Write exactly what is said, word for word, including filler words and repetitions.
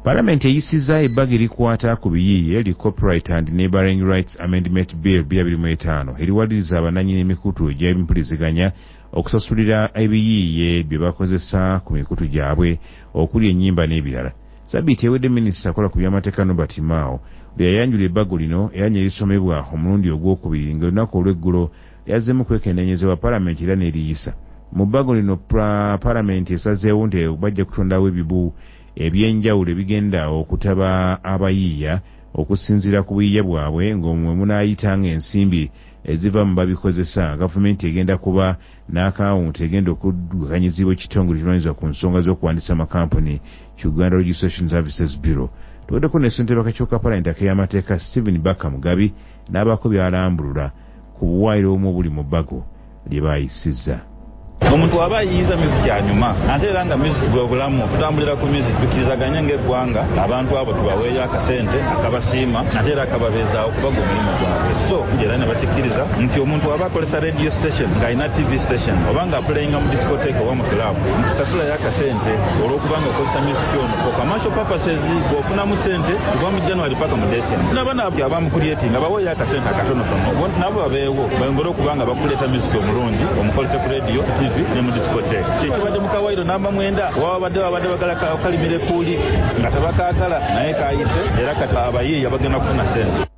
Parliament eyisizza ebbaga erikwata ku biyiiye li Copyright and Neighbouring Rights Amendment Bill twenty twenty-five eriwaliriza abannannyini emikutu egy'empuliziganya okusasulira ebiyiiye bye bakozesa ku mikutu gyabwe okuli ennyimba n'ebirala. Sabbiiti ewedde minisita akola ku by'amateeka Norbert Mao bwe yayanjula ebbago lino era ne lisomebwa omulundi ogwokubiri ng'olunaku olw'eggulo lyazzeemu kwekennenyezebwa Parliament era n'eriyisa. Mu bbago lino Parliament esazeewo nti bajja kutondawo ebibu ebyenjawulo ebigenda okutaba abayiiya okusinziira ku buyiiya bwabwe ng'omwe munaayitanga ensimbi eziva mu babikozesa. Gavumenti egenda kuba n'akawunti egenda okuddukanyizibwa ekitongole ekirwanyisa ku nsonga z'okuwandiisa amakampuni ki Uganda Registration Services Bureau. Tuweddeko ne ssentebe w'akakiiko ka Parliament ak'ebyamateeka Stephen Baka Mugabi n'abaako by'alambulula ku buwaayiro obumu obuli mu bbago lye baayisizza. Omuntu aba ayiyiza music anyuma ate era nga music bwe bulamu tutambulira ku music tukirizaganya ng'eggwanga abantu abo tubaweeyo akasente akabasiima ate era akababeezaawo kubaga omulimu gwabwe. So era ne bakikkiriza nti omuntu aba akolesa radio station ng'alina T V station oba nga apulayinga mu discotheque oba mu club ntisasulayo akasente olw'okubanga okozesa music ono for commercial purposes bw'ofunamu sente kuva mu January paka mu December. N'abaana abamu creating baweeyo akasente akatonotono nabo babeewo bayongere okubanga bakuleeta music omulungi omukolese ku radio T V ne mu discotheque. Kyekibadde mu kawairo namba mwenda wabadde babadde bagala kalimire kuuli nga tabakaagala naye kaayise era kati abayiiya bagenda kufuna sente.